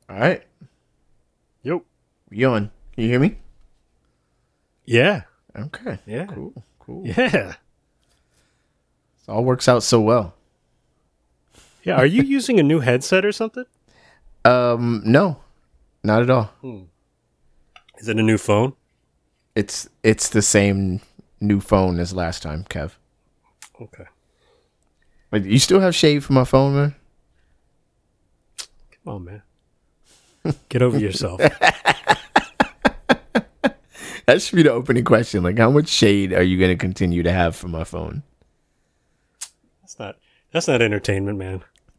All right. Yo. You on? Can you hear me? Yeah. Okay. Yeah. Cool. Yeah. It all works out so well. Yeah. Are you using a new headset or something? No, not at all. Is it a new phone? It's the same new phone as last time, Kev. Okay. But you still have shade for my phone, man? Come on, man. Get over yourself. That should be the opening question. Like, how much shade are you going to continue to have for my phone? That's not entertainment, man.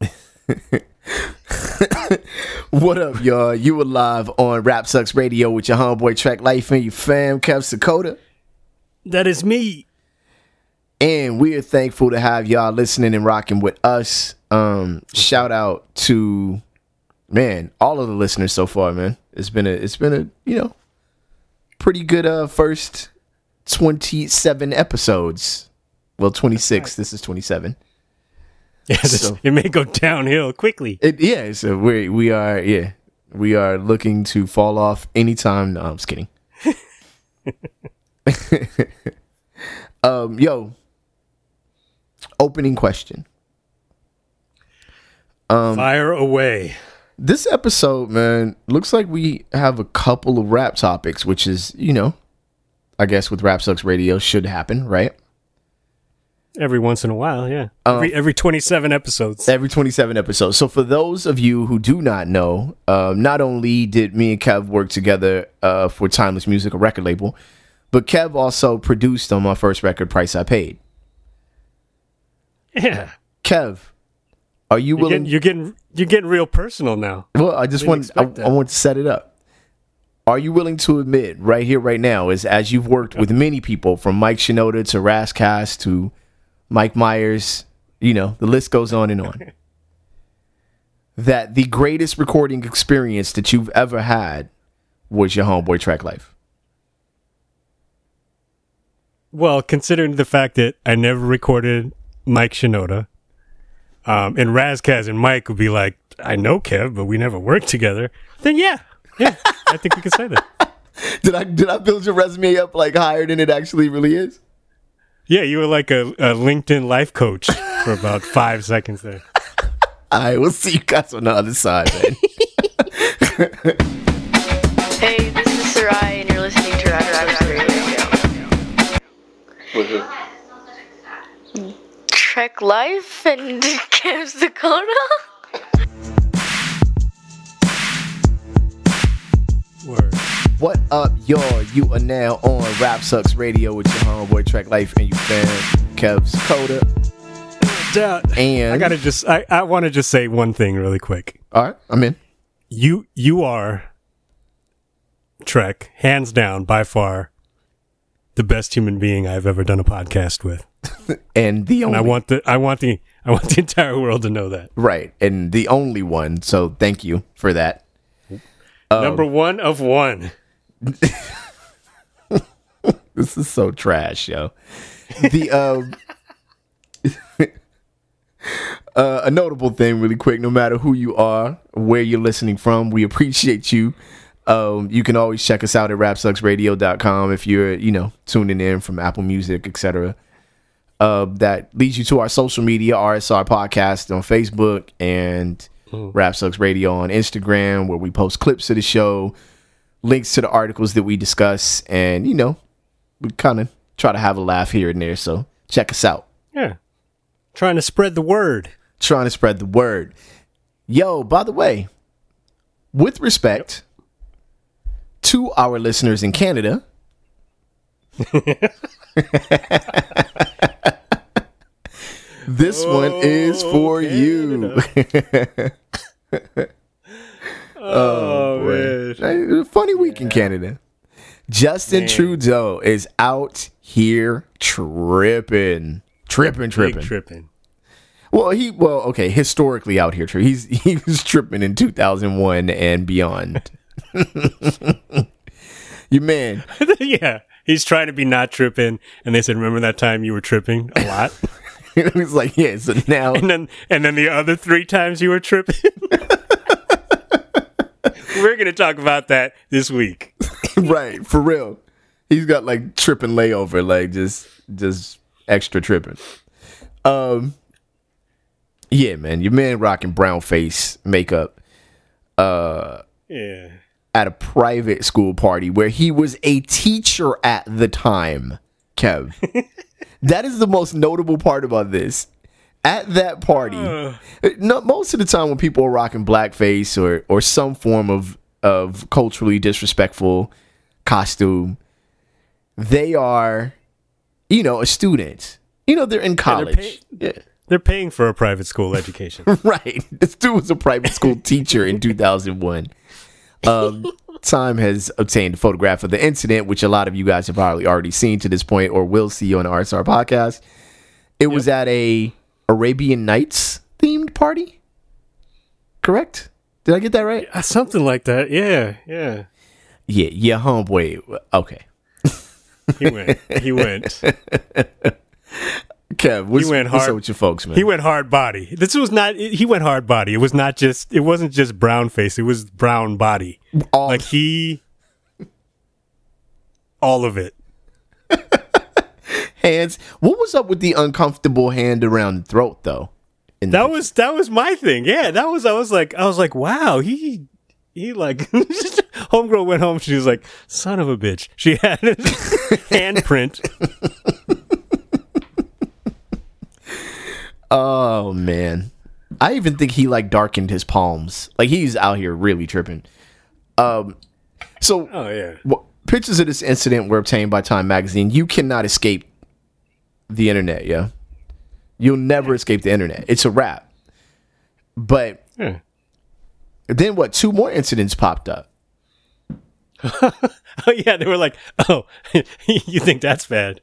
What up, y'all? You are live on Rap Sucks Radio with your homeboy Track Life and your fam, Kev Dakota. That is me. And we are thankful to have y'all listening and rocking with us. Shout out to, man, all of the listeners so far, man. It's been a pretty good first 27 episodes. Well, 26. Right. This is 27. Yeah, it may go downhill quickly. So we are looking to fall off anytime. No, I'm just kidding. Opening question. Fire away. This episode, man, looks like we have a couple of rap topics, which is, I guess with Rap Sucks Radio should happen, right? Every once in a while, yeah. Every 27 episodes. Every 27 episodes. So for those of you who do not know, not only did me and Kev work together for Timeless Music, a record label, but Kev also produced on my first record, Price I Paid. Yeah. Kev, are you willing? You're getting real personal now. Well, I want to set it up. Are you willing to admit right here, right now, as you've worked with many people from Mike Shinoda to Razzcast to Mike Myers, the list goes on and on, that the greatest recording experience that you've ever had was your homeboy Track Life? Well, considering the fact that I never recorded Mike Shinoda, and Razzcast and Mike would be like, I know Kev, but we never worked together, then yeah, I think we can say that. Did I build your resume up like higher than it actually really is? Yeah, you were like a LinkedIn life coach for about 5 seconds there. All right, we'll see you guys on the other side, man. Hey, this is Sarai, and you're listening to Rap Sucks Radio. Trek Life and Kev Dakota. Word. What up, y'all? You are now on Rap Sucks Radio with your homeboy Track Life and your fan Kev Dakota. And I want to just say one thing really quick. All right, I'm in. You are, Trek, hands down, by far, the best human being I've ever done a podcast with. And the only. And I want the entire world to know that. Right, and the only one. So thank you for that. Number one of one. This is so trash, yo. A notable thing really quick, no matter who you are, where you're listening from, we appreciate you. You can always check us out at rapsucksradio.com if you're, tuning in from Apple Music, etc. That leads you to our social media, RSR Podcast on Facebook and Rap Sucks Radio on Instagram, where we post clips of the show, links to the articles that we discuss, and, we kind of try to have a laugh here and there, so check us out. Yeah. Trying to spread the word. Yo, by the way, with respect to our listeners in Canada, this one is for you. Oh man. Funny week in Canada. Justin Trudeau is out here tripping. Well, historically out here. He was tripping in 2001 and beyond. Your man. Yeah. He's trying to be not tripping, and they said, remember that time you were tripping a lot? It was like, yeah, so now. And then the other 3 times you were tripping. We're going to talk about that this week. Right, for real. He's got like tripping layover, like just extra tripping. Yeah, man, your man rocking brown face makeup. Yeah. At a private school party where he was a teacher at the time, Kev. That is the most notable part about this. At that party, most of the time when people are rocking blackface or some form of culturally disrespectful costume, they are, a student. They're in college. They're paying for a private school education. Right. This dude was a private school teacher in 2001. Time has obtained a photograph of the incident, which a lot of you guys have probably already seen to this point or will see on the RSR podcast. It was at a Arabian Nights themed party. Correct? Did I get that right? Something like that. Yeah. Yeah, homeboy. Okay. He went. Kev, what's up with your folks, man? He went hard body. He went hard body. It wasn't just brown face. It was brown body. All of it. Hands. What was up with the uncomfortable hand around the throat, though? That was my thing. Yeah, I was like, wow, he like, homegirl went home. She was like, son of a bitch. She had a handprint. Oh man, I even think he like darkened his palms. Like he's out here really tripping. Pictures of this incident were obtained by Time Magazine. You cannot escape the internet. Yeah, you'll never escape the internet. It's a wrap. But then what? 2 more incidents popped up. Oh yeah, they were like, oh, you think that's bad?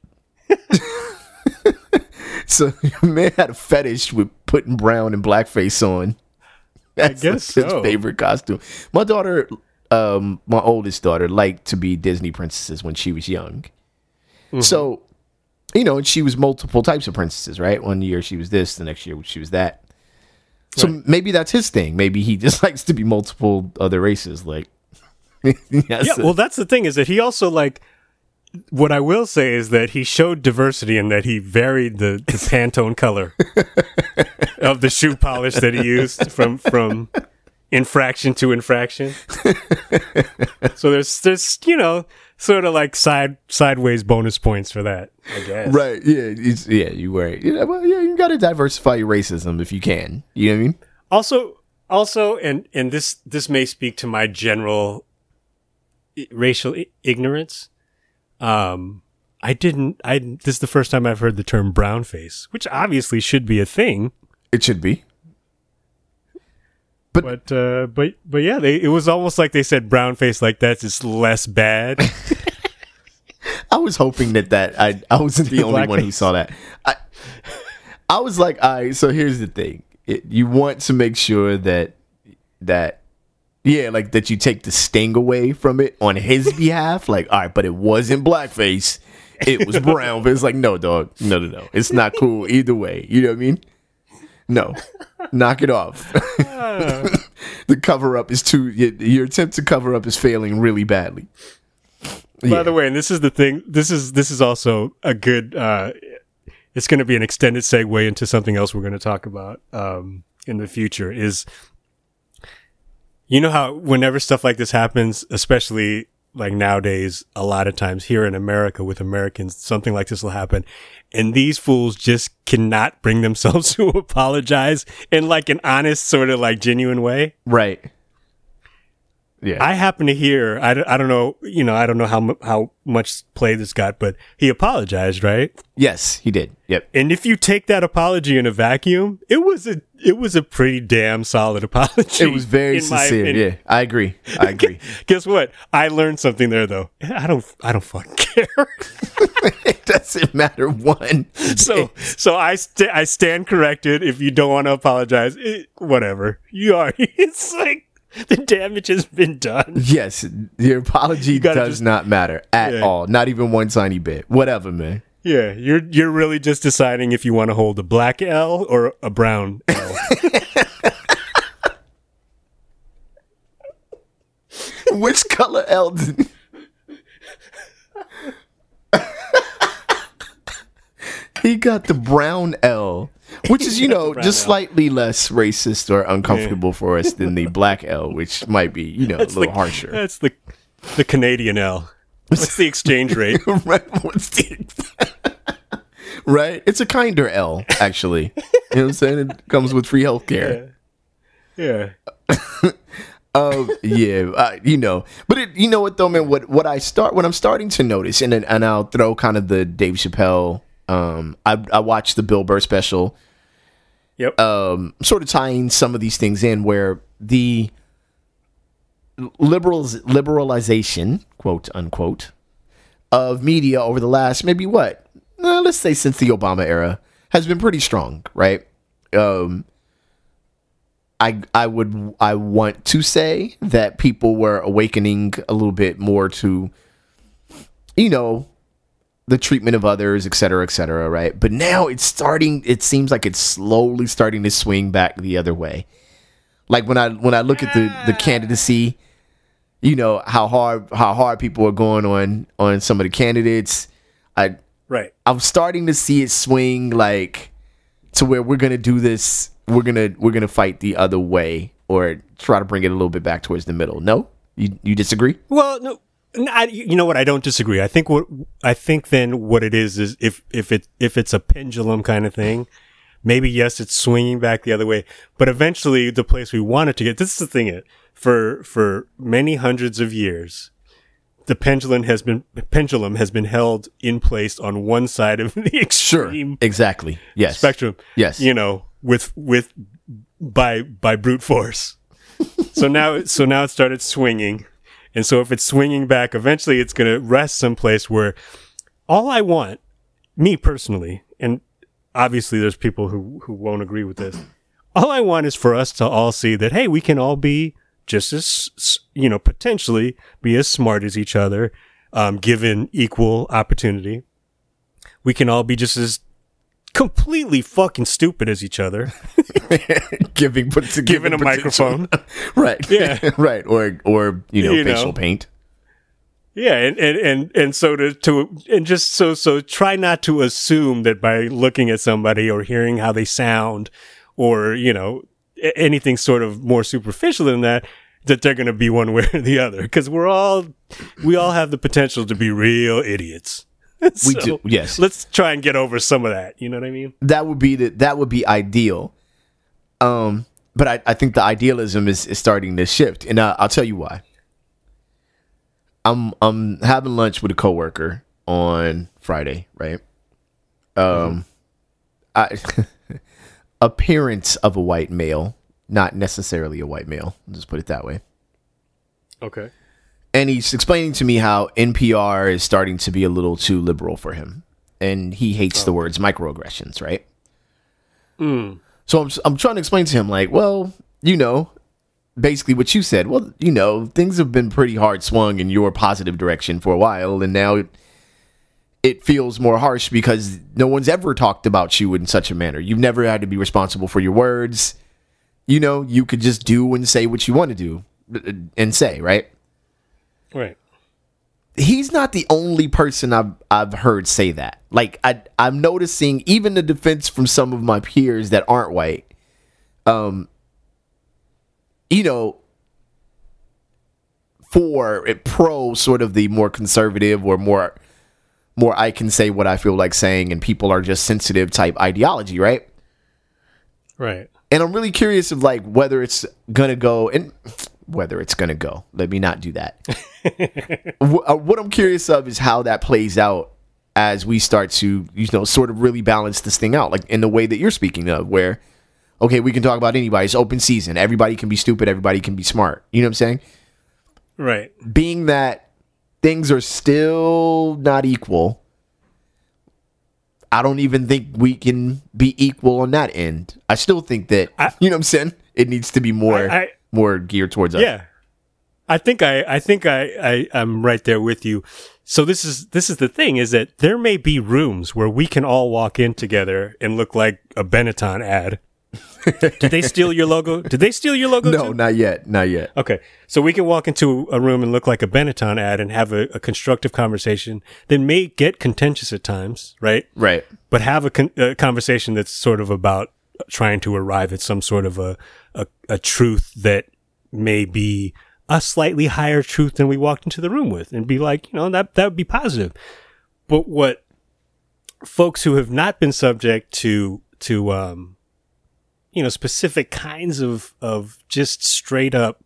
So your man had a fetish with putting brown and blackface on. That's I guess his favorite costume. My daughter, my oldest daughter, liked to be Disney princesses when she was young. Mm-hmm. So, and she was multiple types of princesses, right? One year she was this, the next year she was that. So maybe that's his thing. Maybe he just likes to be multiple other races. Like, well, that's the thing is that he also like. What I will say is that he showed diversity in that he varied the Pantone color of the shoe polish that he used from infraction to infraction. So there's sort of like sideways bonus points for that, I guess. Right? Yeah, you were. You got to diversify your racism if you can. You know what I mean? Also, and this may speak to my general racial ignorance. This is the first time I've heard the term brown face, which obviously should be a thing. It should be. But yeah, it was almost like they said brown face like that's just less bad. I was hoping that I wasn't the only one who saw that. I was like, all right, so here's the thing. You want to make sure that that you take the sting away from it on his behalf. Like, all right, but it wasn't blackface. It was brown. But it's like, no, dog. No. It's not cool either way. You know what I mean? No. Knock it off. The cover up is your attempt to cover up is failing really badly. By the way, and this is the thing, this is also a good, it's going to be an extended segue into something else we're going to talk about in the future is, you know how whenever stuff like this happens, especially like nowadays, a lot of times here in America with Americans, something like this will happen. And these fools just cannot bring themselves to apologize in like an honest sort of like genuine way. Right. Yeah. I happen to hear, I don't know, I don't know how much play this got, but he apologized, right? Yes, he did. Yep. And if you take that apology in a vacuum, it was a pretty damn solid apology. It was very sincere. Yeah, I agree. Guess what? I learned something there though. I don't fucking care. It doesn't matter one. So I stand corrected. If you don't want to apologize, whatever. You are. It's like, the damage has been done. Yes, your apology does not matter at all. Not even one tiny bit. Whatever, man. Yeah, you're really just deciding if you want to hold a black L or a brown L. Which color L? He got the brown L, which is, just slightly less racist or uncomfortable for us than the black L, which might be, a little harsher. That's the Canadian L. What's the exchange rate? Right? Right? It's a kinder L, actually. You know what I'm saying? It comes with free healthcare. Yeah. But you know what though, man? What I'm starting to notice, and I'll throw kind of the Dave Chappelle. I watched the Bill Burr special. Yep. Sort of tying some of these things in where the liberalization, quote unquote, of media over the last maybe let's say since the Obama era has been pretty strong, right? I want to say that people were awakening a little bit more to, the treatment of others, et cetera, right? But now it seems like it's slowly starting to swing back the other way. Like when I look at the candidacy, how hard people are going on some of the candidates. I'm starting to see it swing like to where we're gonna do this. We're gonna fight the other way or try to bring it a little bit back towards the middle. No, you disagree? Well, no. You know what? I don't disagree. I think then what it is if it's a pendulum kind of thing, maybe yes, it's swinging back the other way, but eventually the place we want it to get. This is the thing. For many hundreds of years, the pendulum has been held in place on one side of the extreme exactly yes spectrum. Yes, with by brute force. So now it started swinging. And so if it's swinging back, eventually it's going to rest someplace where all I want, me personally, and obviously there's people who won't agree with this, all I want is for us to all see that, hey, we can all be just as, potentially be as smart as each other, given equal opportunity. We can all be just as completely fucking stupid as each other. given a microphone. Right. Yeah. Right. Or facial paint. Yeah, and so so try not to assume that by looking at somebody or hearing how they sound or, anything sort of more superficial than that they're going to be one way or the other, because we all have the potential to be real idiots. We do, yes. Let's try and get over some of that. You know what I mean? That would be ideal. But I think the idealism is starting to shift, and I'll tell you why. I'm having lunch with a coworker on Friday, right? Appearance of a white male, not necessarily a white male. I'll just put it that way. Okay. And he's explaining to me how NPR is starting to be a little too liberal for him. And he hates the words microaggressions, right? So I'm trying to explain to him, like, well, basically what you said. Well, things have been pretty hard swung in your positive direction for a while. And now it feels more harsh because no one's ever talked about you in such a manner. You've never had to be responsible for your words. You could just do and say what you want to do and say, right? Right. He's not the only person I've heard say that. Like I'm noticing even the defense from some of my peers that aren't white. For pro sort of the more conservative or more I can say what I feel like saying and people are just sensitive type ideology, right? Right. And I'm really curious of like whether it's gonna go. Let me not do that. What I'm curious of is how that plays out as we start to, sort of really balance this thing out, like in the way that you're speaking of, where, okay, we can talk about anybody. It's open season. Everybody can be stupid. Everybody can be smart. You know what I'm saying? Right. Being that things are still not equal, I don't even think we can be equal on that end. I still think that, you know what I'm saying? It needs to be more geared towards us. Yeah. I think I'm right there with you. So this is the thing, is that there may be rooms where we can all walk in together and look like a Benetton ad. Did they steal your logo? Did they steal your logo No, too? not yet. Not yet. Okay. So we can walk into a room and look like a Benetton ad and have a constructive conversation that may get contentious at times, right? Right. But have a conversation that's sort of about trying to arrive at some sort of a truth that may be a slightly higher truth than we walked into the room with, and be like, that would be positive. But what folks who have not been subject to specific kinds of just straight up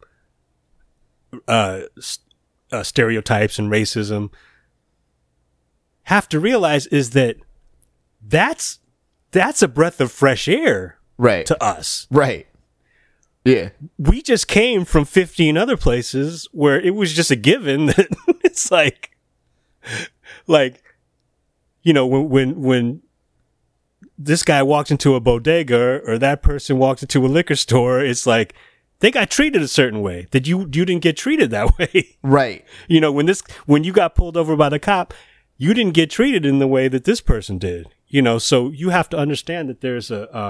stereotypes and racism have to realize is that's a breath of fresh air Right. to us. Right. Yeah. We just came from 15 other places where it was just a given that it's like, when this guy walked into a bodega or that person walked into a liquor store, it's like they got treated a certain way that you didn't get treated that way. Right. When you got pulled over by the cop, you didn't get treated in the way that this person did. So you have to understand that there's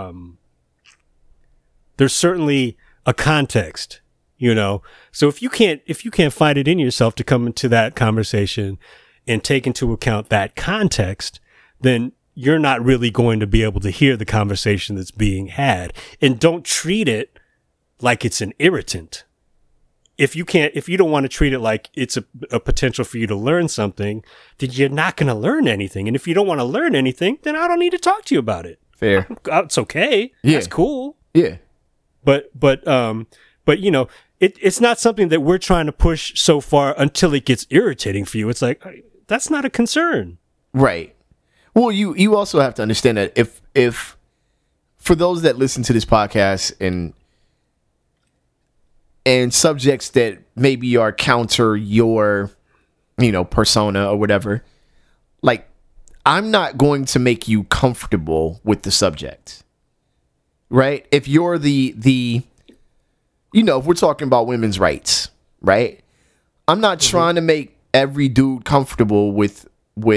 certainly a context, So if you can't find it in yourself to come into that conversation and take into account that context, then you're not really going to be able to hear the conversation that's being had. And don't treat it like it's an irritant. If you don't want to treat it like it's a potential for you to learn something, then you're not going to learn anything. And if you don't want to learn anything, then I don't need to talk to you about it. Fair. It's okay. Yeah. That's cool. Yeah. But it's not something that we're trying to push so far until it gets irritating for you. It's like, that's not a concern. Right. Well, you also have to understand that if for those that listen to this podcast and subjects that maybe are counter your, persona or whatever, like, I'm not going to make you comfortable with the subject, right? If you're if we're talking about women's rights, right? I'm not trying to make every dude comfortable with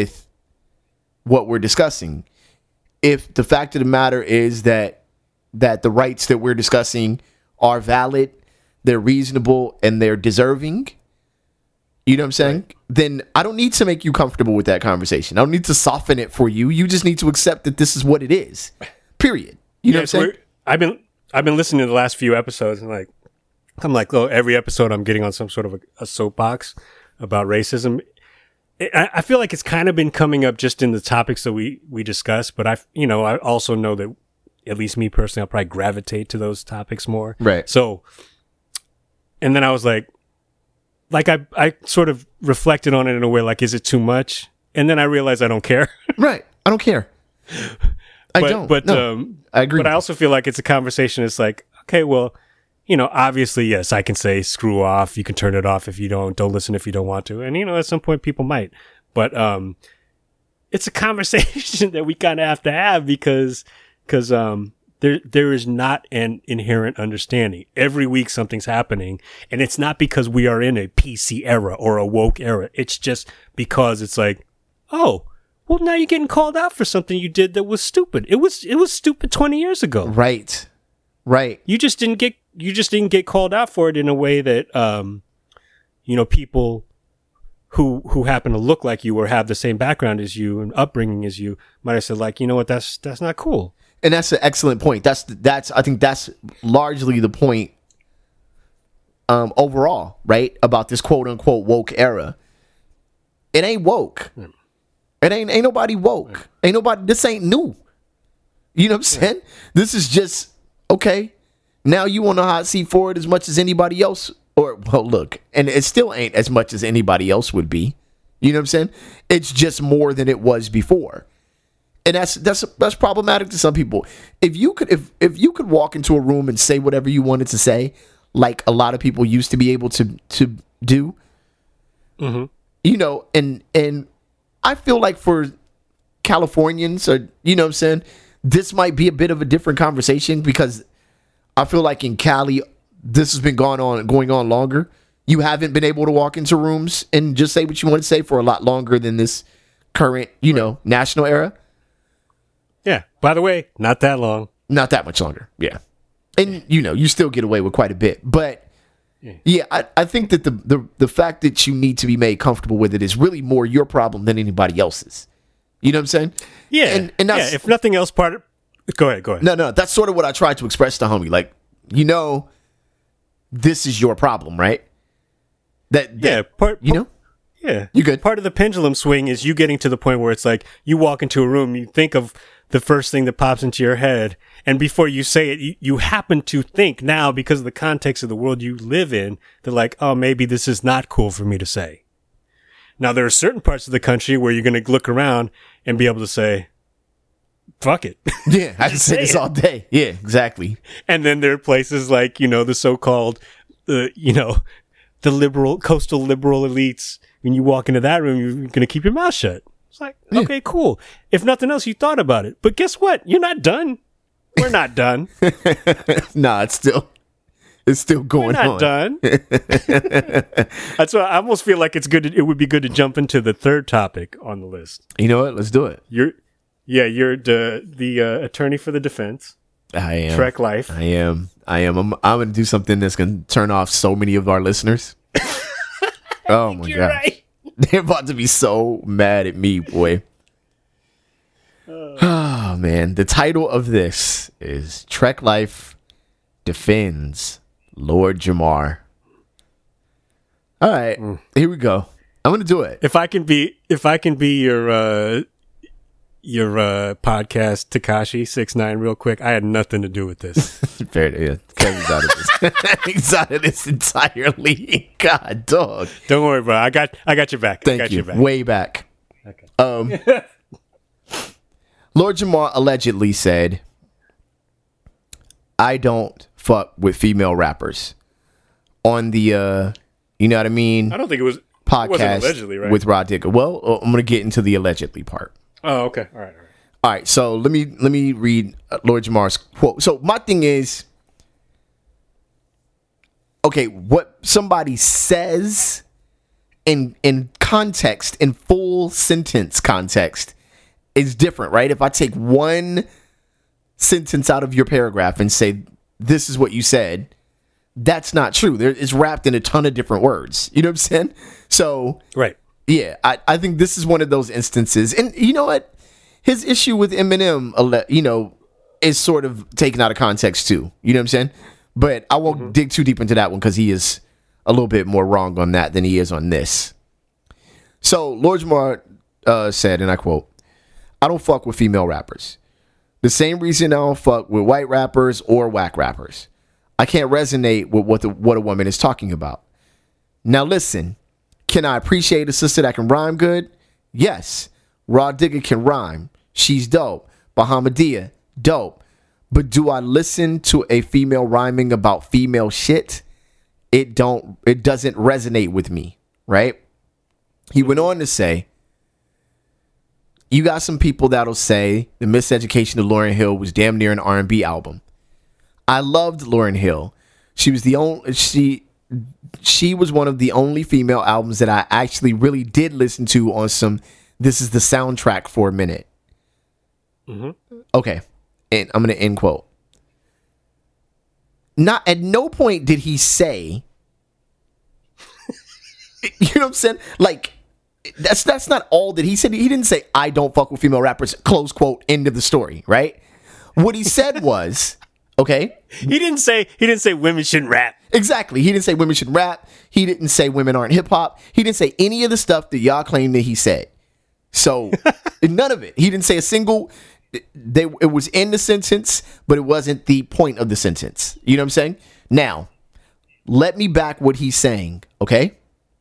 what we're discussing. If the fact of the matter is that the rights that we're discussing are valid, they're reasonable, and they're deserving, you know what I'm saying? Right. Then I don't need to make you comfortable with that conversation. I don't need to soften it for you. You just need to accept that this is what it is. Period. You know what I'm saying? I've been listening to the last few episodes, and I'm like, every episode I'm getting on some sort of a soapbox about racism. I feel like it's kind of been coming up just in the topics that we discuss, but I also know that, at least me personally, I'll probably gravitate to those topics more. Right. So, and then I was like I sort of reflected on it in a way, like, is it too much? And then I realized I don't care. Right. I don't care. I don't. But I agree. But I also feel like it's a conversation. It's like, okay, well, obviously, yes, I can say screw off. You can turn it off if you don't listen if you don't want to. And, at some point people might, but, it's a conversation that we kind of have to have because there is not an inherent understanding. Every week something's happening, and it's not because we are in a PC era or a woke era. It's just because it's like, oh, well, now you're getting called out for something you did that was stupid. It was stupid 20 years ago. Right. You just didn't get called out for it in a way that, people who happen to look like you or have the same background as you and upbringing as you might have said, like, you know what, that's not cool. And that's an excellent point. I think that's largely the point, overall, right? About this quote unquote woke era. It ain't woke. It ain't nobody woke. This ain't new. You know what I'm saying? This is just, okay, now you on the hot seat for it as much as anybody else. Or, well, look, and it still ain't as much as anybody else would be. You know what I'm saying? It's just more than it was before. And that's problematic to some people. If you could walk into a room and say whatever you wanted to say, like a lot of people used to be able to do, and I feel like for Californians, or, you know what I'm saying, this might be a bit of a different conversation, because I feel like in Cali, this has been going on longer. You haven't been able to walk into rooms and just say what you want to say for a lot longer than this current, national era. Yeah. By the way, not that long. Not that much longer. Yeah. And, you still get away with quite a bit. But, yeah, I think that the fact that you need to be made comfortable with it is really more your problem than anybody else's. You know what I'm saying? Yeah. And that's, if nothing else, go ahead. No, that's sort of what I tried to express to homie. Like, this is your problem, right? Yeah, you good. Part of the pendulum swing is you getting to the point where it's like you walk into a room, you think of the first thing that pops into your head, and before you say it, you happen to think now, because of the context of the world you live in, they're like, oh, maybe this is not cool for me to say. Now, there are certain parts of the country where you're going to look around and be able to say, fuck it. Yeah, I can say this all day. Yeah, exactly. And then there are places like, the so-called, the coastal liberal elites. When you walk into that room, you're going to keep your mouth shut. It's like, okay, cool. If nothing else, you thought about it. But guess what? You're not done. We're not done. Nah, it's still going on. We're not done. That's why I almost feel like it would be good to jump into the third topic on the list. You know what? Let's do it. You're the attorney for the defense. I am. Trek Life. I am. I'm going to do something that's going to turn off so many of our listeners. Oh my God. Right. They're about to be so mad at me, boy. Oh, man. The title of this is Trek Life Defends Lord Jamar. All right. Here we go. I'm going to do it. If I can be your podcast Tekashi 6ix9ine real quick. I had nothing to do with this. Fair, yeah. Kevin's out of this. He's out of this entirely. God, dog. Don't worry, bro. I got your back. Thank you. Way back. Okay. Lord Jamar allegedly said, "I don't fuck with female rappers." On the, you know what I mean? I don't think it was podcast allegedly, right? With Rod Digger. Well, I'm gonna get into the allegedly part. Oh, okay. All right. All right. So let me read Lord Jamar's quote. So my thing is, okay, what somebody says in context, in full sentence context, is different, right? If I take one sentence out of your paragraph and say, this is what you said, that's not true. It's wrapped in a ton of different words. You know what I'm saying? So, right. Yeah, I think this is one of those instances. And you know what? His issue with Eminem, is sort of taken out of context too. You know what I'm saying? But I won't dig too deep into that one because he is a little bit more wrong on that than he is on this. So Lord Jamar said, and I quote, "I don't fuck with female rappers. The same reason I don't fuck with white rappers or whack rappers. I can't resonate with what a woman is talking about. Now listen, can I appreciate a sister that can rhyme good? Yes. Rod Digger can rhyme. She's dope. Bahamadia, dope. But do I listen to a female rhyming about female shit? It doesn't resonate with me, right?" He went on to say, "You got some people that'll say the Miseducation of Lauryn Hill was damn near an R&B album. I loved Lauryn Hill. She was she was one of the only female albums that I actually really did listen to on some, this is the soundtrack for a minute." Okay. And I'm going to end quote. Not at no point did he say, you know what I'm saying? Like, that's not all that he said. He didn't say, "I don't fuck with female rappers," close quote, end of the story, right? What he said was, okay. He didn't say women shouldn't rap. Exactly. He didn't say women should rap. He didn't say women aren't hip hop. He didn't say any of the stuff that y'all claim that he said. So none of it. He didn't say a single. It was in the sentence, but it wasn't the point of the sentence. You know what I'm saying? Now, let me back what he's saying, okay?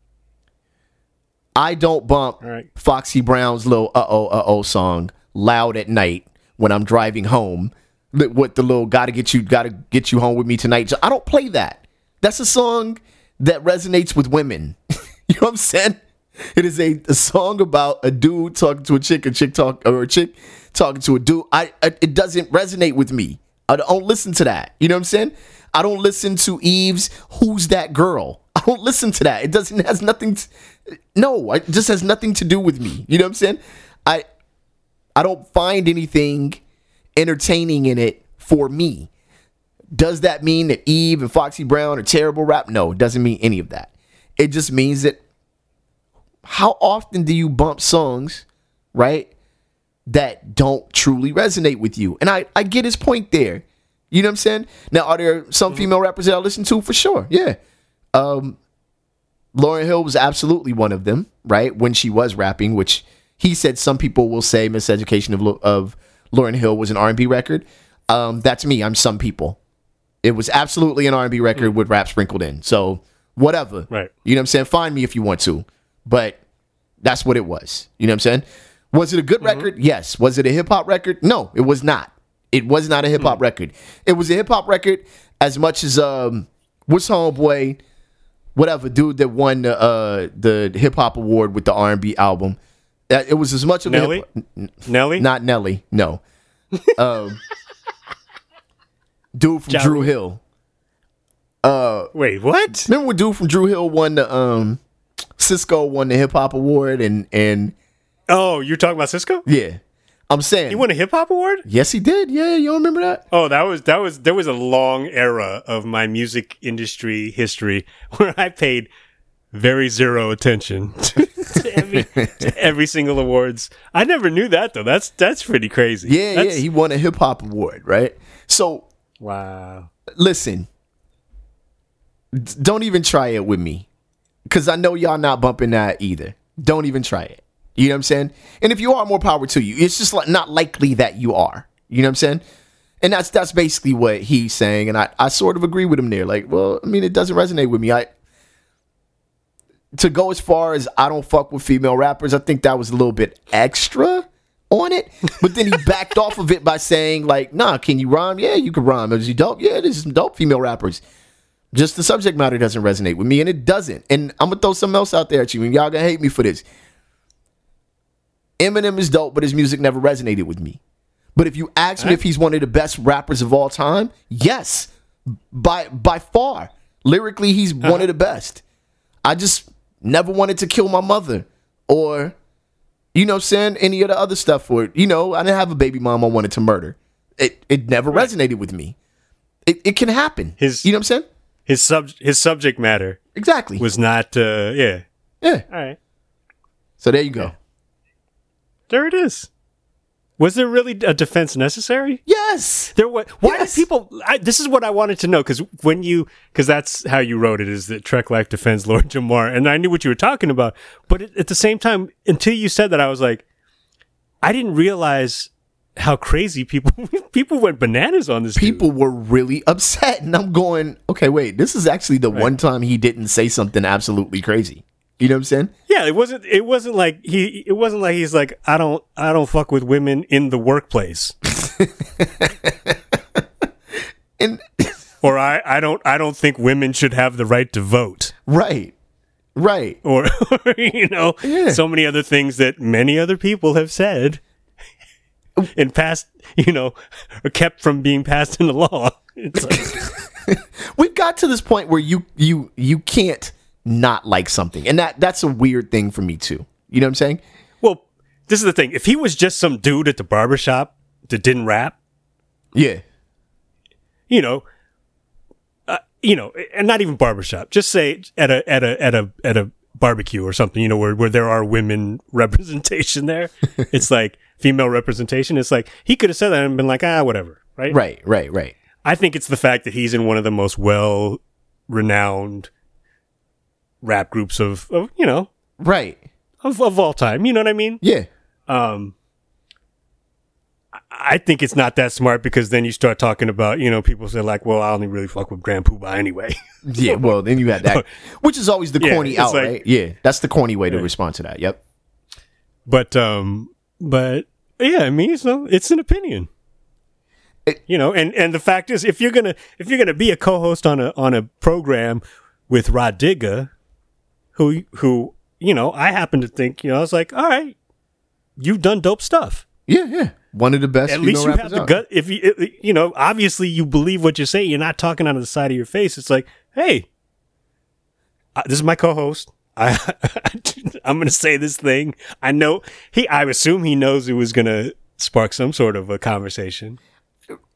I don't bump Foxy Brown's little uh-oh song loud at night when I'm driving home. What the little gotta get you home with me tonight. I don't play that. That's a song that resonates with women. You know what I'm saying? It is a song about a dude talking to a chick talking to a dude. It doesn't resonate with me. I don't listen to that. You know what I'm saying? I don't listen to Eve's "Who's That Girl?" I don't listen to that. It just has nothing to do with me. You know what I'm saying? I don't find anything entertaining in it for me. Does that mean that Eve and Foxy Brown are terrible rap? No, it doesn't mean any of that. It just means that how often do you bump songs, right, that don't truly resonate with you? And I get his point there. You know what I'm saying? Now, are there some female rappers that I listen to? For sure, yeah. Lauryn Hill was absolutely one of them, right, when she was rapping, which he said some people will say Miseducation of Lauryn Hill was an R&B record. That's me. I'm some people. It was absolutely an R&B record with rap sprinkled in. So whatever. Right. You know what I'm saying? Find me if you want to. But that's what it was. You know what I'm saying? Was it a good record? Yes. Was it a hip hop record? No, it was not. It was not a hip hop record. It was a hip hop record as much as what's homeboy, whatever dude that won the hip hop award with the R&B album. It was as much of Nelly? Nelly? Not Nelly. No. Dude from Drew Hill. Wait, what? Remember when dude from Drew Hill won the Cisco won the hip hop award and Oh, you're talking about Cisco? yeah. I'm saying He won a hip hop award? yes he did. Yeah, you don't remember that? Oh, there was a long era of my music industry history where I paid very zero attention to every single awards. I never knew that though. That's pretty crazy. Yeah, he won a hip hop award, right? So Wow. listen, don't even try it with me, because I know y'all not bumping that either. Don't even try it. You know what I'm saying? And if you are, more power to you. It's just like not likely that you are. You know what I'm saying? And that's basically what he's saying. And I sort of agree with him there. Like, well, I mean, it doesn't resonate with me. To go as far as I don't fuck with female rappers, I think that was a little bit extra on it. But then he backed off of it by saying, like, nah, can you rhyme? Yeah, you can rhyme. Is you dope? Yeah, this is some dope female rappers. Just the subject matter doesn't resonate with me, and it doesn't. And I'm gonna throw something else out there at you, and y'all gonna hate me for this. Eminem is dope, but his music never resonated with me. But if you ask me if he's one of the best rappers of all time, yes, by far. Lyrically, he's one of the best. I just never wanted to kill my mother, or, you know what I'm saying, any of the other stuff. Or, you know, I didn't have a baby mom I wanted to murder. It never resonated with me. It can happen. You know what I'm saying? His subject matter Exactly. was not yeah. Yeah. All right. So there you go. There it is. Was there really a defense necessary? Yes. There was. Why Yes. did people? This is what I wanted to know, because that's how you wrote it, is that Trek Life defends Lord Jamar, and I knew what you were talking about. But at the same time, until you said that, I was like, I didn't realize how crazy people went bananas on this. People were really upset, and I'm going, okay, wait, this is actually the one time he didn't say something absolutely crazy. You know what I'm saying? Yeah, it wasn't like he's like, I don't fuck with women in the workplace. And or I don't think women should have the right to vote. right. Or you know, so many other things that many other people have said and passed, you know, are kept from being passed into law. It's like, We've got to this point where you can't not like something, and that's a weird thing for me too. You know what I'm saying? well, this is the thing. If he was just some dude at the barbershop that didn't rap, Yeah. you know, and not even barbershop, just say at a barbecue or something, you know, where there are women representation there. It's like female representation. It's like he could have said that and been like, whatever. Right. Right. I think it's the fact that he's in one of the most well-renowned rap groups of you know, Right. of all time. You know what I mean? Yeah. I think it's not that smart, because then you start talking about, you know, people say like, well, I only really fuck with Grand Poobah anyway. Yeah. Well, then you had that, which is always the Yeah, corny it's out, like- right? Yeah. That's the corny way to respond to that. Yep. But yeah, I mean, it's an opinion. You know, and the fact is, if you're gonna be a co-host on a program with Rod Digga, who you know, I happen to think, you know, I was like, all right, you've done dope stuff. Yeah. One of the best. At least you have the out. gut. If you know, obviously you believe what you say. You're not talking out of the side of your face. It's like, hey, this is my co-host. I'm going to say this thing. I know I assume he knows it was going to spark some sort of a conversation.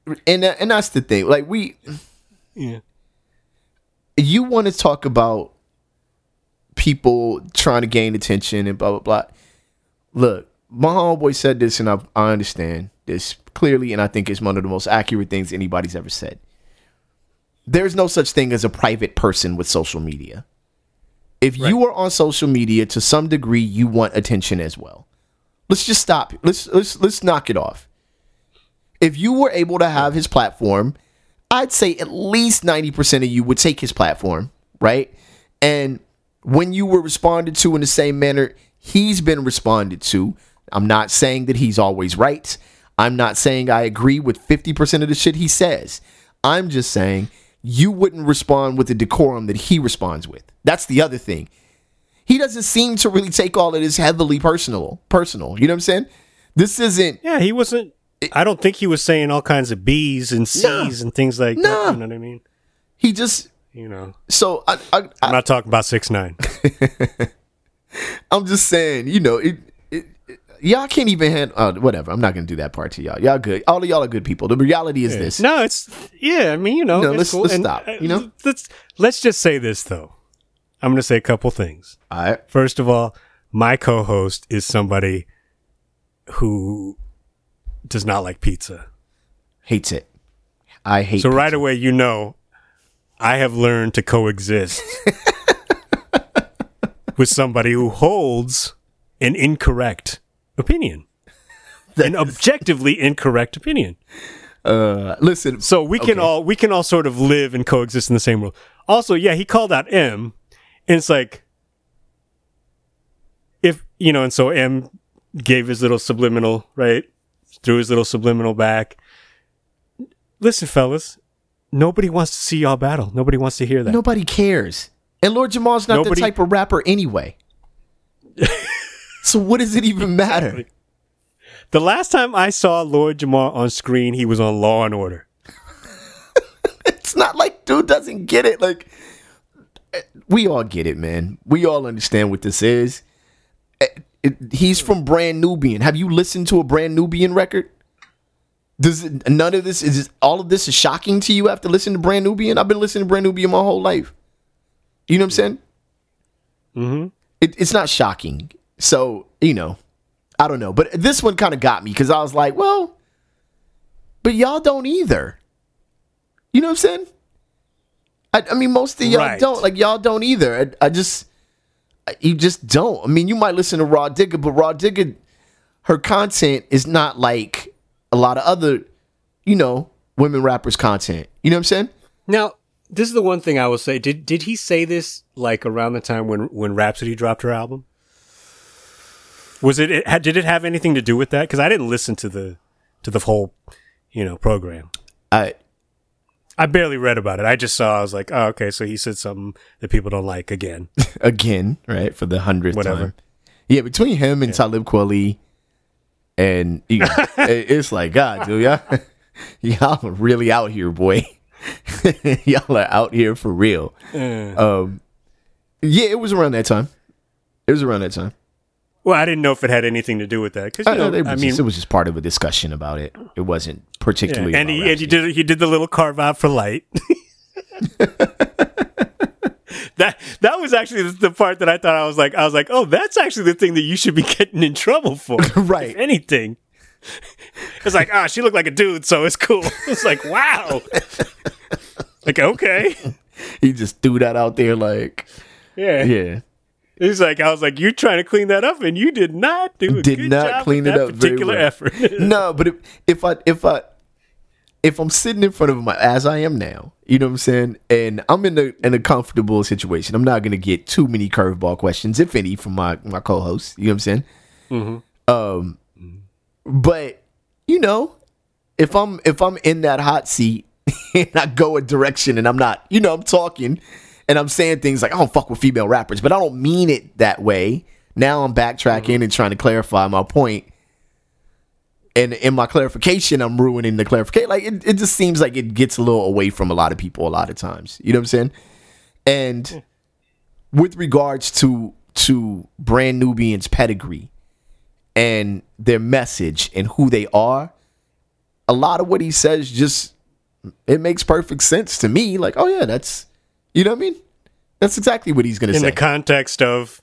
and that's the thing. Like Yeah. you want to talk about people trying to gain attention and blah blah blah. Look, my homeboy said this, and I understand this clearly, and I think it's one of the most accurate things anybody's ever said. There's no such thing as a private person with social media. If you are on social media to some degree, you want attention as well. Let's just stop. Let's knock it off. If you were able to have his platform, I'd say at least 90% of you would take his platform, right? And when you were responded to in the same manner he's been responded to, I'm not saying that he's always right. I'm not saying I agree with 50% of the shit he says. I'm just saying you wouldn't respond with the decorum that he responds with. That's the other thing. He doesn't seem to really take all of this heavily personal. You know what I'm saying? This isn't... Yeah, he wasn't... I don't think he was saying all kinds of B's and C's and things like that. You know what I mean? He just... You know. So I'm not talking about 6ix9ine. I'm just saying, you know, y'all can't even handle... whatever. I'm not going to do that part to y'all. Y'all good. All of y'all are good people. The reality is this. No, it's... Yeah, I mean, you know. Let's cool. stop. You know? Let's just say this, though. I'm going to say a couple things. All right. First of all, my co-host is somebody who does not like pizza. Hates it. I hate So pizza. right away, you know, I have learned to coexist with somebody who holds an incorrect opinion. An objectively incorrect opinion. Listen. So we can all sort of live and coexist in the same world. Also, yeah, he called out M, and it's like, if, you know, and so M gave his little subliminal, right? Threw his little subliminal back. Listen, fellas, nobody wants to see y'all battle. Nobody wants to hear that. Nobody cares. And Lord Jamal's not the type of rapper anyway. So what does it even matter? Exactly. The last time I saw Lord Jamal on screen, he was on Law and Order. It's not like dude doesn't get it. Like, we all get it, man. We all understand what this is. He's from Brand Nubian. Have you listened to a Brand Nubian record? None of this is all of this is shocking to you after listening to Brand Nubian? I've been listening to Brand Nubian my whole life. You know what I'm saying? Mm-hmm. It's not shocking. So, you know, I don't know. But this one kind of got me because I was like, well, but y'all don't either. You know what I'm saying? I mean, most of y'all don't. Like, y'all don't either. You just don't. I mean, you might listen to Raw Digga, but Raw Digga, her content is not like a lot of other, you know, women rappers' content. You know what I'm saying? Now, this is the one thing I will say. Did he say this like around the time when Rhapsody dropped her album? Did it have anything to do with that? Because I didn't listen to the whole, you know, program. I barely read about it. I just saw. I was like, oh, okay. So he said something that people don't like again. Again, right, for the 100th time. Yeah, between him and Talib Kweli, and you know, it's like, God, dude, y'all are really out here, boy. Y'all are out here for real. Yeah, it was around that time. Well, I didn't know if it had anything to do with that because it was just part of a discussion about it. It wasn't particularly. Yeah. And he did the little carve out for Light. that was actually the part that I thought I was like, oh, that's actually the thing that you should be getting in trouble for, right? If anything. It's like, she looked like a dude, so it's cool. It's like, wow. Like, okay. He just threw that out there, like, yeah. He's like, I was like, you're trying to clean that up, and you did not do a good job clean with it that up particular effort. No, but if I'm sitting in front of him as I am now, you know what I'm saying, and I'm in a comfortable situation, I'm not gonna get too many curveball questions, if any, from my co-host. You know what I'm saying? Mm-hmm. But you know, if I'm in that hot seat and I go a direction and I'm not, you know, I'm talking. And I'm saying things like, I don't fuck with female rappers, but I don't mean it that way. Now I'm backtracking and trying to clarify my point. And in my clarification, I'm ruining the clarification. Like, it just seems like it gets a little away from a lot of people a lot of times. You know what I'm saying? And with regards to Brand Nubian's pedigree and their message and who they are, a lot of what he says just, it makes perfect sense to me. Like, oh yeah, that's, you know what I mean? That's exactly what he's going to say. In the context of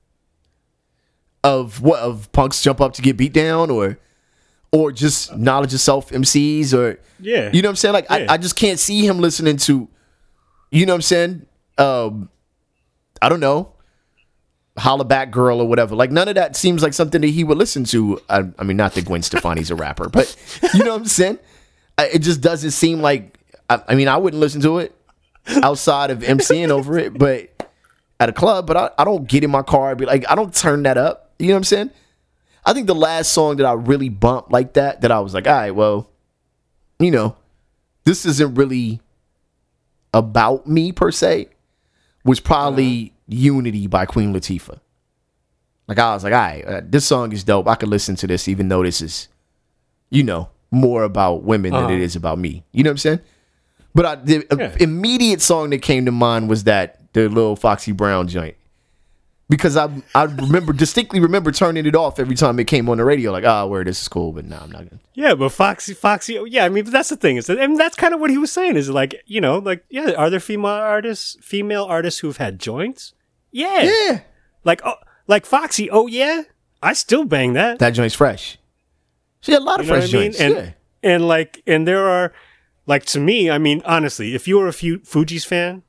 what? Of punks jump up to get beat down, or just knowledge of self MCs, or yeah, you know what I'm saying? Like yeah. I just can't see him listening to, you know what I'm saying? I don't know, Holla Back Girl or whatever. Like none of that seems like something that he would listen to. I mean, not that Gwen Stefani's a rapper, but you know what I'm saying? It just doesn't seem like. I mean, I wouldn't listen to it outside of MCing over it, but at a club. But I don't get in my car and be like, I don't turn that up. You know what I'm saying? I think the last song that I really bumped like that I was like, all right, well, you know, this isn't really about me per se, was probably Unity by Queen Latifah. Like I was like, all right, this song is dope. I could listen to this even though this is, you know, more about women than it is about me. You know what I'm saying? But the immediate song that came to mind was the little Foxy Brown joint. Because I distinctly remember turning it off every time it came on the radio. Like, word, this is cool, but no, I'm not gonna. Yeah, but Foxy, yeah, I mean, but that's the thing. And that's kind of what he was saying. Is like, you know, like, yeah, are there female artists who've had joints? Yeah. Like Foxy. Oh yeah, I still bang that. That joint's fresh. She had a lot of fresh joints. And there are, like, to me, I mean, honestly, if you're a Fugees fan,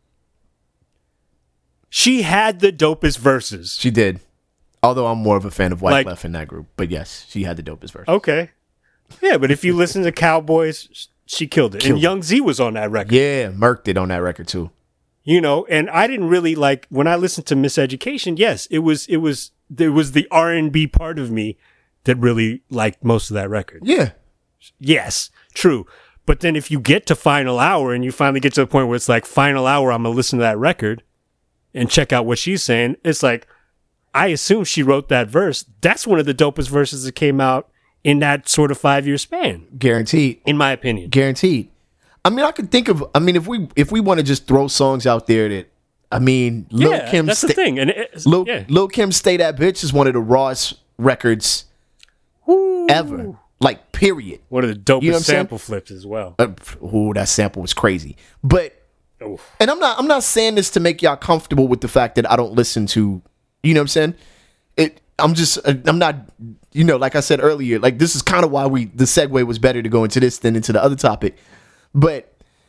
she had the dopest verses. She did. Although I'm more of a fan of Wyclef in that group. But yes, she had the dopest verses. Okay. Yeah, but if you listen to Cowboys, she killed it. And Young Z was on that record. Yeah, murked it on that record too. You know, and I didn't really like, when I listened to Miseducation, yes, there was the R&B part of me that really liked most of that record. Yeah. Yes, true. But then if you get to Final Hour and you finally get to the point where it's like, Final Hour, I'm going to listen to that record and check out what she's saying. It's like, I assume she wrote that verse. That's one of the dopest verses that came out in that sort of 5-year span. Guaranteed. In my opinion. Guaranteed. I mean, I could think of, if we want to just throw songs out there that, I mean, Lil Kim. That's the thing. And Lil Kim Stay That Bitch is one of the rawest records ever. Like, period. One of the dopest sample flips as well. That sample was crazy. But, and I'm not saying this to make y'all comfortable with the fact that I don't listen to, you know what I'm saying? I'm not, you know, like I said earlier, like this is kind of why the segue was better to go into this than into the other topic. But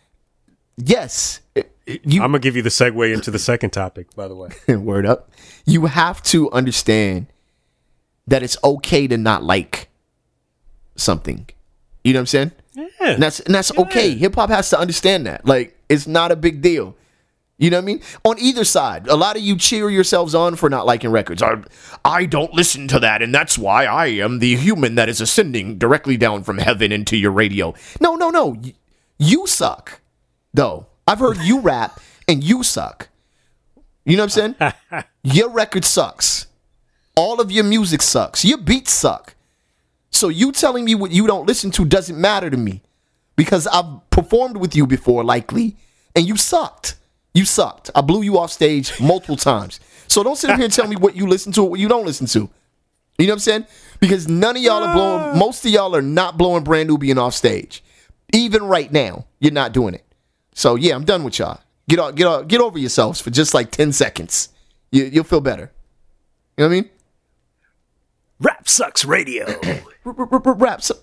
yes, I'm gonna give you the segue into the second topic, by the way. Word up. You have to understand that it's okay to not like something. You know what I'm saying? Yeah. And that's okay. Hip hop has to understand that. Like, it's not a big deal. You know what I mean? On either side, a lot of you cheer yourselves on for not liking records. I don't listen to that, and that's why I am the human that is ascending directly down from heaven into your radio. No. You suck, though. I've heard you rap, and you suck. You know what I'm saying? Your record sucks. All of your music sucks. Your beats suck. So you telling me what you don't listen to doesn't matter to me, because I've performed with you before, likely, and you sucked. You sucked. I blew you off stage multiple times. So don't sit up here and tell me what you listen to or what you don't listen to. You know what I'm saying? Because none of y'all are blowing, most of y'all are not blowing Brand Nubian off stage. Even right now, you're not doing it. So yeah, I'm done with y'all. Get over yourselves for just like 10 seconds. You'll feel better. You know what I mean? Rap Sucks Radio. Rap Sucks.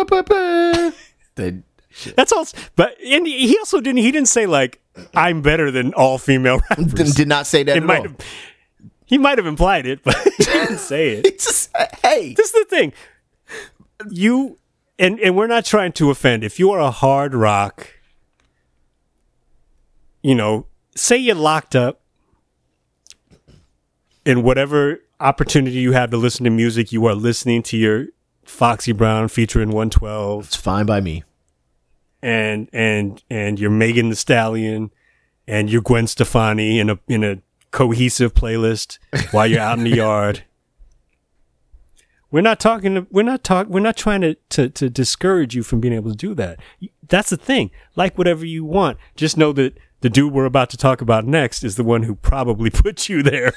That's all. But he also didn't say like, I'm better than all female rappers. Did not say that at all. He might have implied it, but he didn't say it. It's just, hey. This is the thing. You, and we're not trying to offend. If you are a hard rock, you know, say you're locked up in whatever opportunity you have to listen to music, you are listening to your Foxy Brown featuring 112. It's fine by me. And you're Megan Thee Stallion and you're Gwen Stefani in a cohesive playlist while you're out in the yard. We're not trying to discourage you from being able to do that. That's the thing. Like whatever you want. Just know that the dude we're about to talk about next is the one who probably put you there.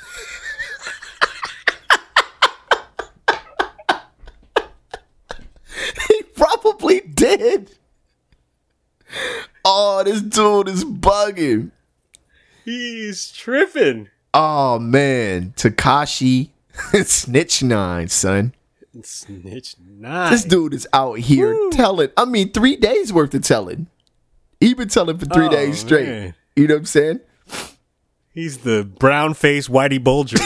He probably did. saying? Oh, this dude is bugging. He's tripping. Oh man, Tekashi Snitch 9, son. Snitch 9. This dude is out here telling. I mean, 3 days worth of telling. He been telling for 3 days straight. Man. You know what I'm saying? He's the brown-faced Whitey Bulger.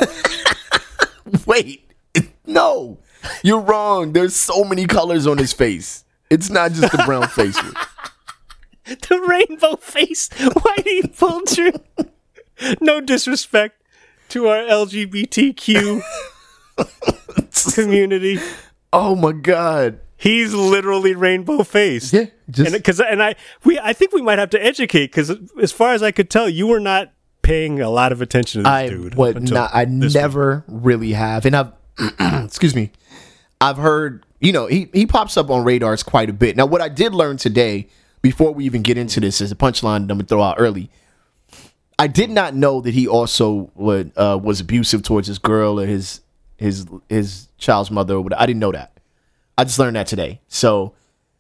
Wait, no, you're wrong. There's so many colors on his face. It's not just the brown face. The rainbow face Whitey Bulger. No disrespect to our LGBTQ community. Oh my God. He's literally rainbow faced. Yeah, I think we might have to educate because as far as I could tell, you were not paying a lot of attention to this dude. I never really have, and I've excuse me, I've heard, he pops up on radars quite a bit. Now, what I did learn today, before we even get into this, is a punchline I'm gonna throw out early. I did not know that he also was abusive towards his girl or his child's mother or whatever. I didn't know that. I just learned that today. So,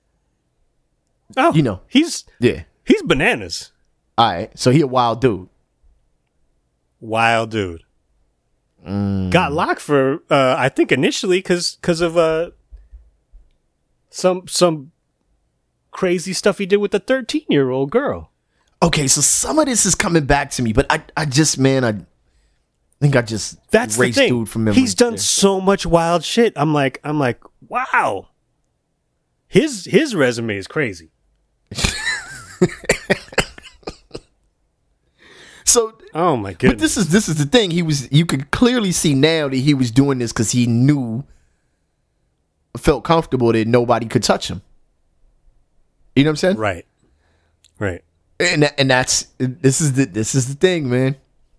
he's bananas. All right, so he a wild dude. Wild dude. Got locked for I think initially because of some crazy stuff he did with the 13-year-old girl. Okay, so some of this is coming back to me, but I think I just that's the thing. Dude from memory. He's done so much wild shit. I'm like, wow. His resume is crazy. So, oh my goodness. But this is the thing. You could clearly see now that he was doing this because he felt comfortable that nobody could touch him. You know what I'm saying? Right. And this is the thing, man.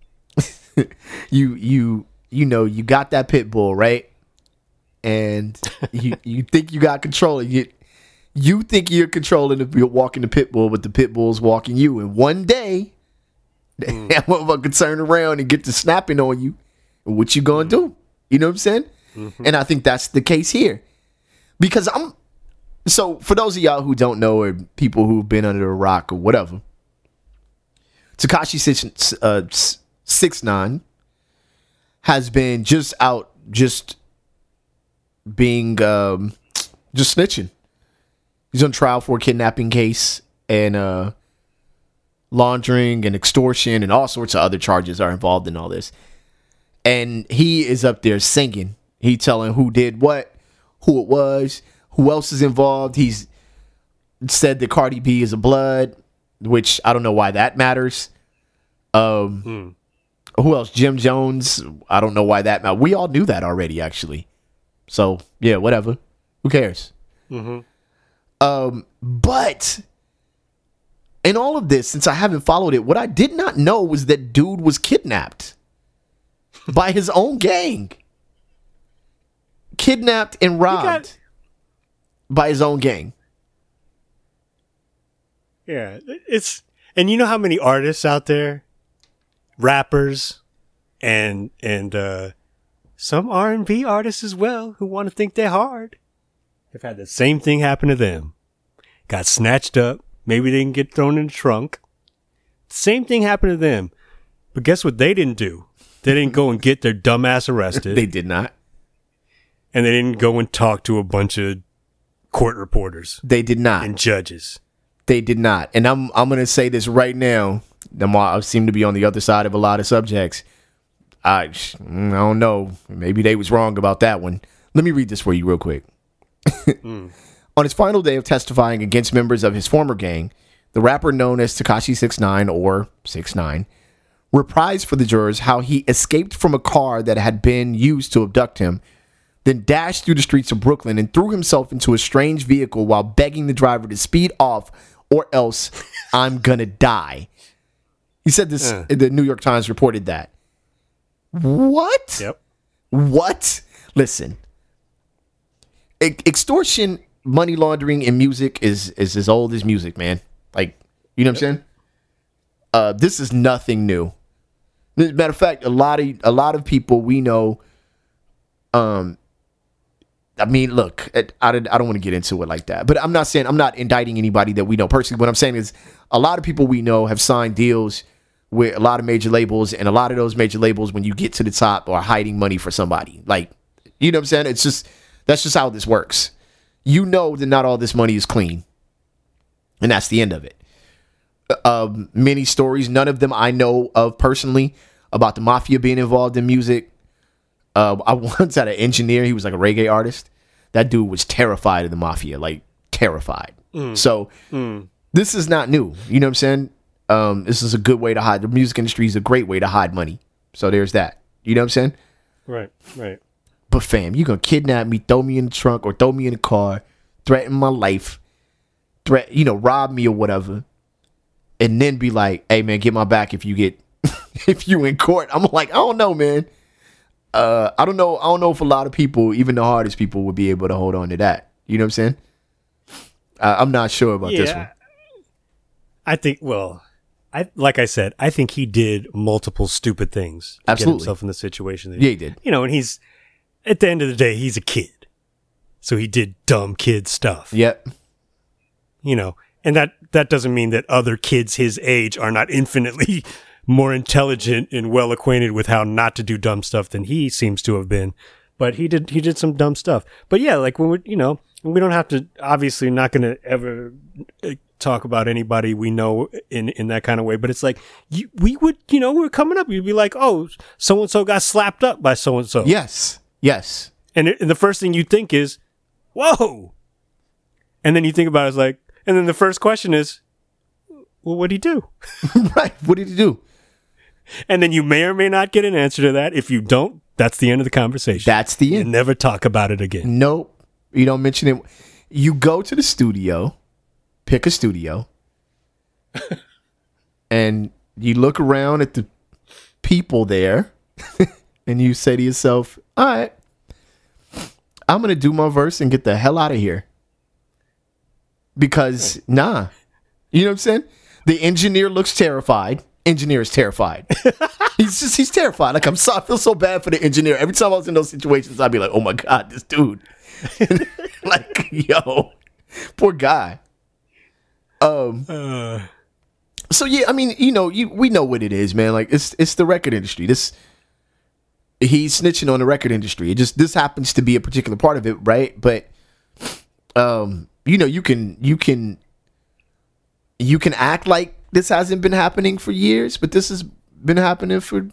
you got that pit bull, right? And you think you got control. You think you're controlling you're walking the pit bull, but the pit bull's walking you. And one day, that motherfucker turn around and get to snapping on you. And what you gonna do? You know what I'm saying? Mm-hmm. And I think that's the case here. Because so for those of y'all who don't know, or people who've been under a rock or whatever, Tekashi 6ix9ine has been just being just snitching. He's on trial for a kidnapping case, and laundering and extortion and all sorts of other charges are involved in all this. And he is up there singing. He telling who did what, who it was, who else is involved. He's said that Cardi B is a blood, which I don't know why that matters. Who else? Jim Jones. I don't know why that matters. We all knew that already, actually. So yeah, whatever. Who cares? Mm-hmm. But in all of this, since I haven't followed it, what I did not know was that dude was kidnapped by his own gang. Kidnapped and robbed by his own gang. Yeah, and you know how many artists out there, rappers, and some R&B artists as well who want to think they're hard, have had the same thing happen to them. Got snatched up. Maybe they didn't get thrown in the trunk. Same thing happened to them. But guess what they didn't do? They didn't go and get their dumbass arrested. They didn't. And they didn't go and talk to a bunch of court reporters. They did not. And judges. They did not. And I'm going to say this right now. I seem to be on the other side of a lot of subjects. I don't know. Maybe they was wrong about that one. Let me read this for you real quick. On his final day of testifying against members of his former gang, the rapper known as Tekashi 6ix9ine or 6ix9ine reprised for the jurors how he escaped from a car that had been used to abduct him, then dashed through the streets of Brooklyn and threw himself into a strange vehicle while begging the driver to speed off or else I'm gonna die. He said this, the New York Times reported that. What? Yep. What? Listen. Extortion, money laundering in music is as old as music, man. Like, you know what I'm saying? This is nothing new. As a matter of fact, a lot of people we know I mean, look, I don't want to get into it like that. But I'm not indicting anybody that we know personally. What I'm saying is a lot of people we know have signed deals with a lot of major labels, and a lot of those major labels, when you get to the top, are hiding money for somebody. Like, you know what I'm saying? That's just how this works. You know that not all this money is clean. And that's the end of it. Many stories, none of them I know of personally, about the mafia being involved in music. I once had an engineer. He was like a reggae artist. That dude was terrified of the mafia, like terrified. So this is not new. You know what I'm saying? This is a good way to hide. The music industry is a great way to hide money. So there's that. You know what I'm saying? Right. But fam, you gonna kidnap me, throw me in the trunk or throw me in the car, threaten my life, rob me or whatever, and then be like, hey man, get my back if you in court. I'm like, I don't know, man. I don't know if a lot of people, even the hardest people, would be able to hold on to that. You know what I'm saying? I'm not sure about this one. I think, like I said, I think he did multiple stupid things to get himself in the situation that he did. And he's, at the end of the day, he's a kid. So he did dumb kid stuff. Yep. And that doesn't mean that other kids his age are not infinitely more intelligent and well acquainted with how not to do dumb stuff than he seems to have been. But he did some dumb stuff. But yeah, like when we don't have to, obviously not going to ever talk about anybody we know in that kind of way. But it's like, we're coming up. You'd be like, oh, so-and-so got slapped up by so-and-so. Yes. And the first thing you think is, whoa. And then you think about it, it's like, and then the first question is, well, what'd he do? Right. What did he do? And then you may or may not get an answer to that. If you don't, that's the end of the conversation. That's the end. You never talk about it again. Nope. You don't mention it. You go to the studio, pick a studio, and you look around at the people there, and you say to yourself, all right, I'm going to do my verse and get the hell out of here. Because, you know what I'm saying? The engineer looks terrified. Engineer is terrified. He's terrified. Like, I feel so bad for the engineer. Every time I was in those situations, I'd be like, oh my God, this dude. Like, yo, poor guy. So yeah, I mean, we know what it is, man. Like, it's the record industry. He's snitching on the record industry. This happens to be a particular part of it, right? But you can act like this hasn't been happening for years, but this has been happening for,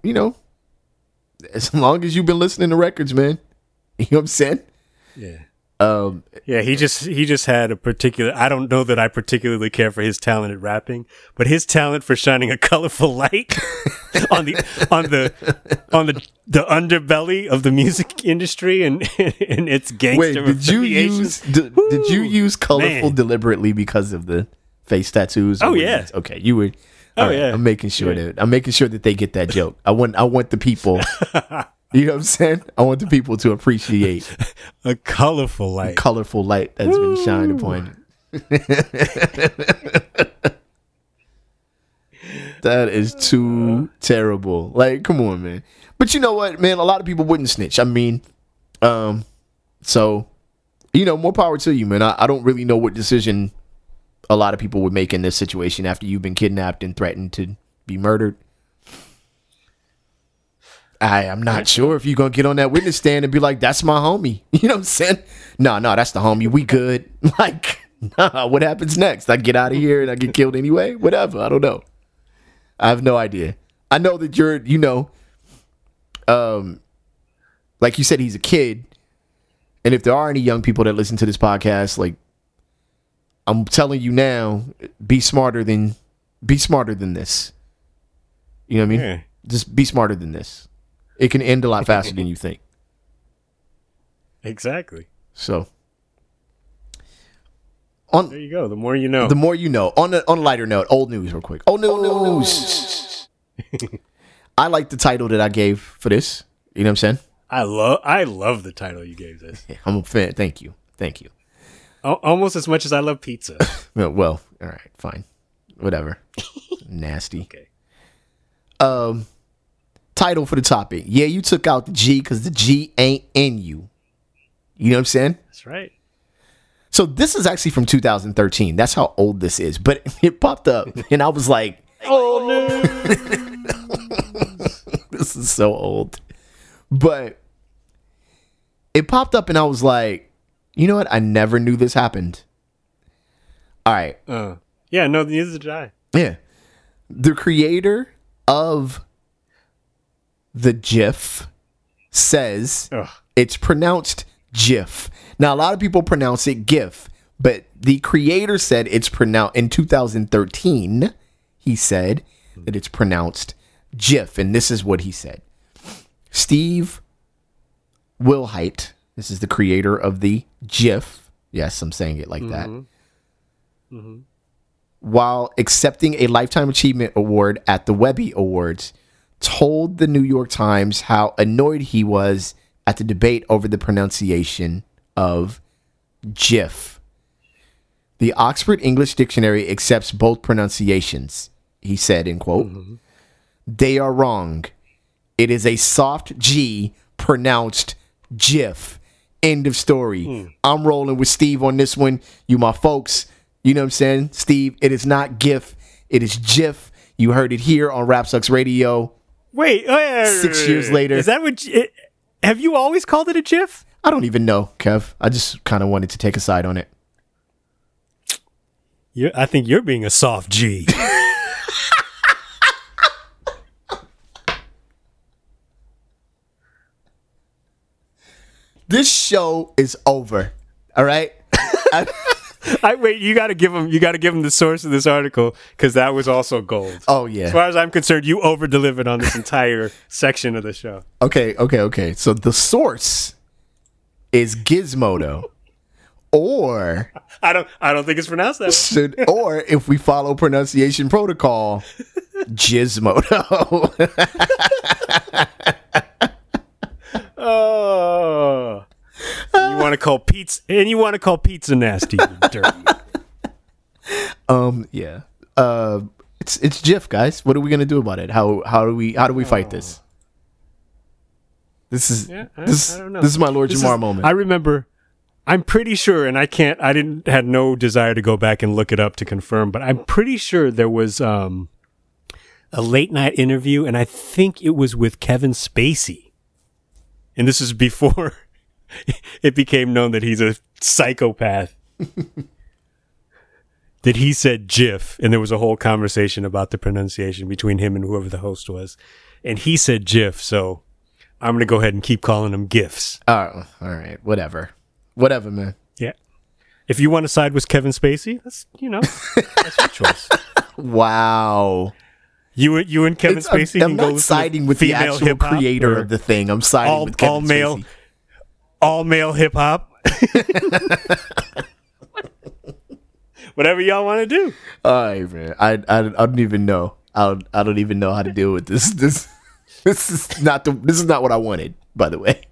as long as you've been listening to records, man. You know what I'm saying? Yeah. He just had a particular, I don't know that I particularly care for his talent at rapping, but his talent for shining a colorful light on the underbelly of the music industry and its gangster. Wait, did you use colorful deliberately because of the face tattoos? Oh yeah. Okay, you were. All right, yeah. I'm making sure that they get that joke. I want the people. You know what I'm saying? I want the people to appreciate a colorful light. That's been shined upon it. That is too terrible. Like, come on, man. But you know what, man? A lot of people wouldn't snitch. I mean, so, more power to you, man. I don't really know what decision a lot of people would make in this situation after you've been kidnapped and threatened to be murdered. I'm not sure if you're going to get on that witness stand and be like, that's my homie. You know what I'm saying? No, that's the homie. We good. Like, what happens next? I get out of here and I get killed anyway? Whatever. I don't know. I have no idea. I know that you're, like you said, he's a kid. And if there are any young people that listen to this podcast, like, I'm telling you now, be smarter than this. You know what I mean? Yeah. Just be smarter than this. It can end a lot faster than you think. Exactly. So, there you go. The more you know. The more you know. On a lighter note, old news, real quick. Old news. I like the title that I gave for this. You know what I'm saying? I love the title you gave this. I'm a fan. Thank you. Almost as much as I love pizza. Well, all right, fine, whatever. Nasty. Okay. Title for the topic. Yeah, you took out the G because the G ain't in you. You know what I'm saying? That's right. So this is actually from 2013. That's how old this is. But it popped up, and I was like, Oh no. this is so old. But it popped up, and I was like, you know what? I never knew this happened. All right. Yeah, no, neither did I. Yeah. The creator of the GIF says Ugh. it's pronounced GIF. Now, a lot of people pronounce it GIF, but the creator said it's pronounced in 2013. He said that it's pronounced GIF, and this is what he said. Steve Wilhite, this is the creator of the GIF. Yes, I'm saying it like that. Mm-hmm. While accepting a Lifetime Achievement Award at the Webby Awards, told the New York Times how annoyed he was at the debate over the pronunciation of GIF. The Oxford English Dictionary accepts both pronunciations, he said, in quote. Mm-hmm. They are wrong. It is a soft G pronounced GIF. End of story. I'm rolling with Steve on this one. You my folks. You know what I'm saying? Steve, it is not GIF. It is GIF. You heard it here on Rap Sucks Radio. Wait. 6 years later. Is that what... have you always called it a GIF? I don't even know, Kev. I just kind of wanted to take a side on it. I think you're being a soft G. This show is over. All right? Wait, you got to give him the source of this article, because that was also gold. Oh, yeah. As far as I'm concerned, you over-delivered on this entire section of the show. Okay. So the source is Gizmodo. Or I don't think it's pronounced that way. Or if we follow pronunciation protocol, Gizmodo. Oh, you want to call pizza nasty, you dirty. Yeah. It's GIF, guys. What are we gonna do about it? How do we fight this? This is I don't know. This is my Lord Jamar moment. I remember. I'm pretty sure, and I had no desire to go back and look it up to confirm, but I'm pretty sure there was a late night interview, and I think it was with Kevin Spacey. And this is before it became known that he's a psychopath. That he said GIF, and there was a whole conversation about the pronunciation between him and whoever the host was. And he said GIF, so I'm going to go ahead and keep calling them GIFs. Oh, all right. Whatever, man. Yeah. If you want to side with Kevin Spacey, that's your choice. Wow. You and Kevin Spacey. I'm not siding with the actual creator of the thing. I'm siding with Kevin Spacey. All male hip hop. Whatever y'all want to do. All right, man. I don't even know. I don't even know how to deal with this. This is not what I wanted, by the way.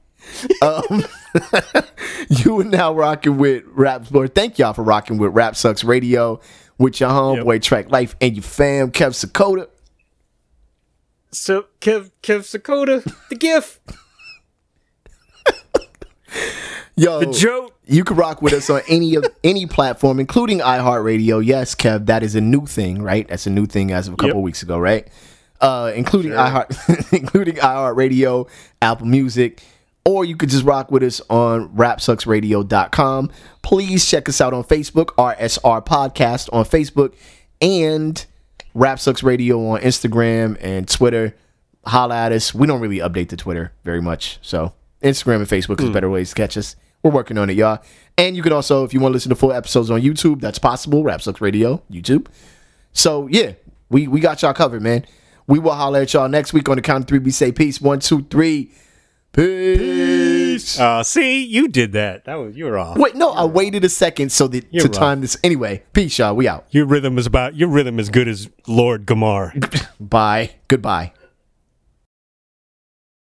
You are now rocking with Rap Sport. Thank y'all for rocking with Rap Sucks Radio with your homeboy Track Life and your fam Kev Sakota. So Kev Sakota, the GIF. Yo, the joke. You can rock with us on any platform, including iHeartRadio. Yes, Kev, that is a new thing, right? That's a new thing as of a couple weeks ago, right? Including iHeartRadio, Apple Music, or you could just rock with us on rapsucksradio.com. Please check us out on Facebook, RSR Podcast on Facebook, and Rap Sucks Radio on Instagram and Twitter. Holla at us. We don't really update the Twitter very much, so Instagram and Facebook is better ways to catch us. We're working on it, y'all. And you can also, if you want to listen to full episodes on YouTube, that's possible. Rap Sucks Radio, YouTube. So, yeah, we got y'all covered, man. We will holler at y'all next week on the count of three. We say peace. 1, 2, 3. Peace. See, you did that. You were off. Wait, no, I waited a second to time this. Anyway, peace, y'all. We out. Your rhythm is good as Lord Gamar. Bye. Goodbye.